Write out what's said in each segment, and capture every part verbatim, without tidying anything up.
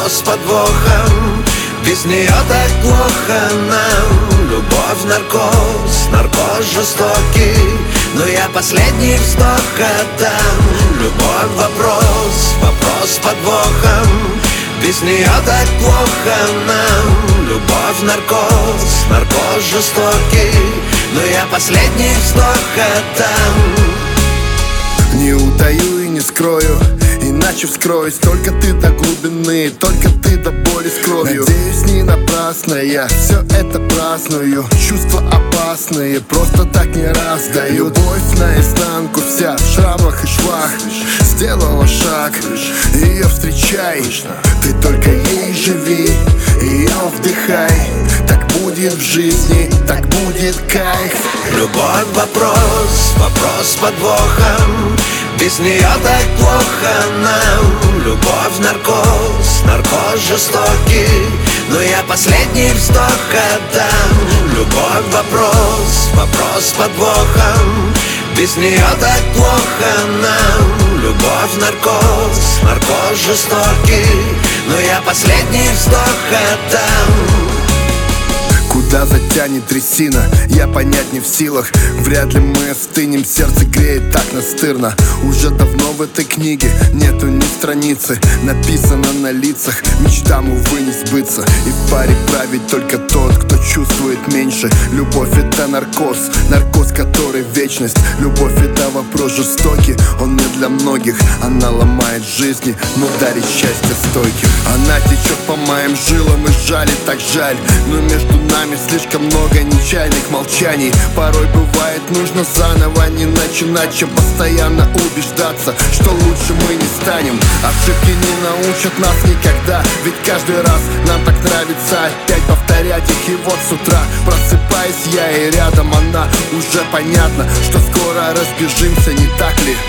вопрос с подвохом. Без нее так плохо нам. Любовь, наркоз, наркоз жестокий, но я последний вздох отдам. Любовь, вопрос, вопрос с подвохом. Без нее так плохо нам. Любовь, наркоз, наркоз жестокий, но я последний вздох отдам. Не утаю и не скрою, иначе вскроюсь. Только ты до глубины, только ты до боли с кровью. Надеюсь, не напрасно я все это праздную. Чувства опасные, просто так не раз даю. Любовь наизнанку, вся в шрамах и швах. Сделала шаг, ее встречай. Ты только ей живи, ее вдыхай. Так будет в жизни, так будет кайф. Любовь, вопрос, вопрос с подвохом. Без нее так плохо нам. Любовь, наркоз, наркоз жестокий, но я последний вздох отдам. Любовь, вопрос, вопрос с подвохом. Без нее так плохо нам. Любовь, наркоз, наркоз жестокий, но я последний вздох отдам. Куда затянет трясина, я понять не в силах. Вряд ли мы остынем, сердце греет так настырно. Уже давно в этой книге нету ни страницы. Написано на лицах, мечтам, увы, не сбыться. И в паре правит только тот, кто чувствует меньше. Любовь — это наркоз, наркоз, который вечность. Любовь — это вопрос жестокий, он не для многих. Она ломает жизни, но дарит счастье стойким. Она течет по моим жилам и жалит, так жаль. Но между нами слишком много нечаянных молчаний. Порой бывает нужно заново не начинать, чем постоянно убеждаться, что лучше мы не станем. Ошибки не научат нас никогда, ведь каждый раз нам так нравится опять повторять их. И вот с утра просыпаюсь я, и рядом она. Уже понятно, что скоро разбежимся, не так ли?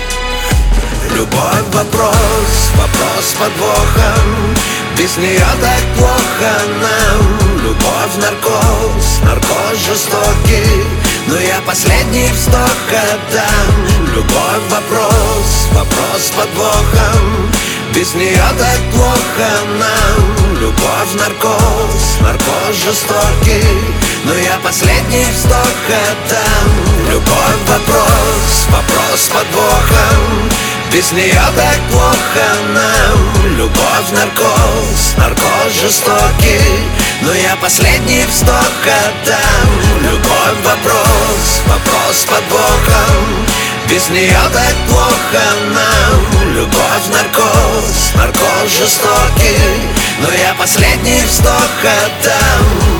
Любовь, вопрос, вопрос с подвохом. Без нее так плохо нам. Любовь, наркоз, наркоз жестокий, но я последний вздох отдам. Любовь, вопрос, вопрос с подвохом. Без нее так плохо нам. Любовь, наркоз, наркоз жестокий, но я последний вздох отдам. Любовь, вопрос, вопрос с подвохом. Без нее так плохо нам. Любовь, наркоз, наркоз жестокий, но я последний вздох отдам. Любовь, вопрос, вопрос с подвохом. Без нее так плохо нам. Любовь, наркоз, наркоз жестокий, но я последний вздох отдам.